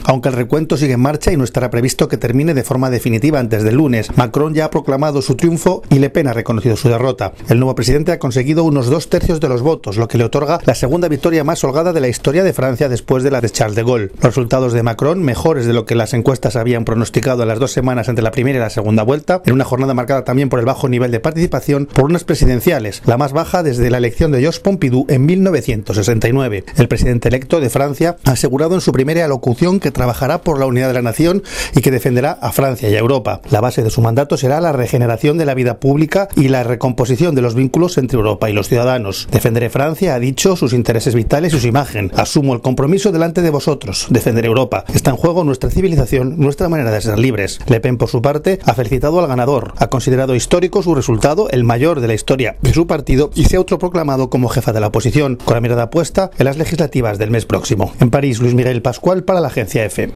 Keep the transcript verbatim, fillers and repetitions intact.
Aunque el recuento sigue en marcha y no estará previsto que termine de forma definitiva antes del lunes, Macron ya ha proclamado su triunfo y Le Pen ha reconocido su derrota. El nuevo presidente ha conseguido unos dos tercios de los votos, lo que le otorga la segunda victoria más holgada de la historia de Francia después de la de Charles de Gaulle. Los resultados de Macron, mejores de lo que las encuestas habían pronosticado en las dos semanas entre la primera y la segunda vuelta, en una jornada marcada también por el bajo nivel de participación por unas presidenciales, la más baja desde la elección de Georges Pompidou en mil novecientos sesenta y nueve. El presidente electo de Francia ha asegurado en su primera alocución que trabajará por la unidad de la nación y que defenderá a Francia y a Europa. La base de su mandato será la regeneración de la vida pública y la recomposición de los vínculos entre Europa y los ciudadanos. Defenderé Francia, ha dicho, sus intereses vitales y su imagen. Asumo el compromiso delante de vosotros. Defenderé Europa. Está en juego nuestra civilización, nuestra manera de ser libres. Le Pen, por su parte, ha felicitado al ganador. Ha considerado histórico su resultado, el mayor de la historia de su partido, y se ha autoproclamado como jefa de la oposición, con la mirada puesta en las legislativas del mes próximo. En París, Luis Miguel Pascual para la agencia EFE.